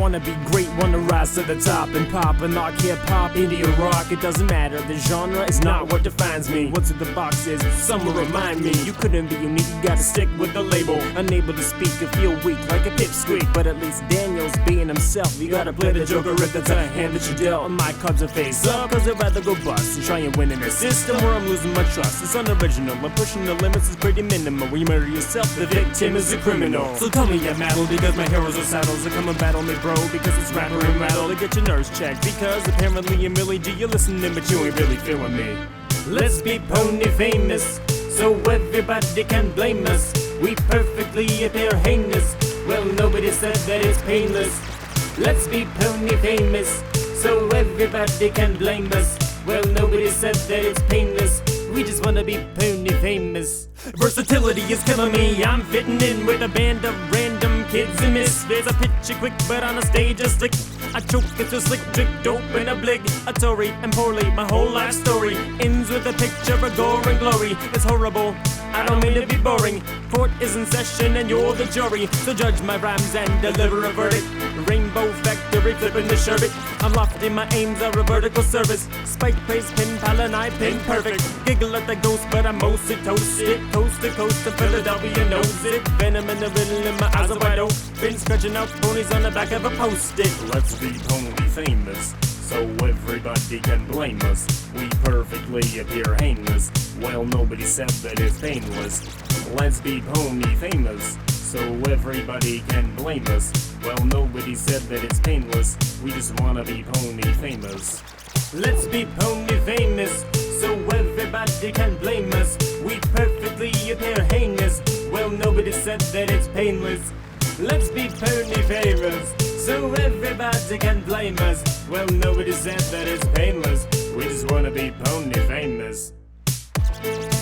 wanna be great, wanna rise to the top and pop and knock hip-hop, indie or rock. It doesn't matter, the genre is not what defines me. What's in the box is, some will remind me. You couldn't be unique, you gotta stick with the label. Unable to speak and feel weak like a pipsqueak, but at least Daniel's being himself. You gotta play the Joker if that's a hand that you dealt. My cards are face up, cause I'd rather go bust and try and win in a system where I'm losing my trust. It's unoriginal, and pushing the limits is pretty minimal. When you murder yourself, the victim is a criminal. So tell me I'm mad because my heroes are saddles. They come and battle me, bro, because it's rapper and rattle. To get your nerves checked, because apparently I'm really G. You're listening, but you ain't really feeling me. Let's be pony famous, so everybody can blame us. We perfectly appear heinous. Well, nobody said that it's painless. Let's be pony famous, so everybody can blame us. Well, nobody said that it's painless. We just wanna be pony famous. Versatility is killing me. I'm fitting in with a band of random kids and misfits. I pitch it quick, but on a stage I slick. I choke it's a slick trick, dope and obligatory and poorly. My whole life story ends with a picture of gore and glory. It's horrible, I don't mean to be boring. Court is in session and you're the jury, so judge my rhymes and deliver a verdict. Rainbow factory, flipping the sherbet. I'm lofty, my aims are a vertical service. Spike praise, pin pal, and I pin perfect. Giggle at the ghost, but I'm mostly toasted. Coast to coast to Philadelphia knows it. Venom in the riddle and my eyes are wide open. Scratching out ponies on the back of a post-it. Let's be pony famous, so everybody can blame us. We perfectly appear heinous. Well, nobody said that it's painless. Let's be pony famous, so everybody can blame us. Well, nobody said that it's painless. We just wanna be pony famous. Let's be pony famous, so everybody can blame us. We perfectly appear heinous. Well, nobody said that it's painless. Let's be pony famous, so everybody can blame us. Well, nobody said that it's painless. We just wanna be pony famous.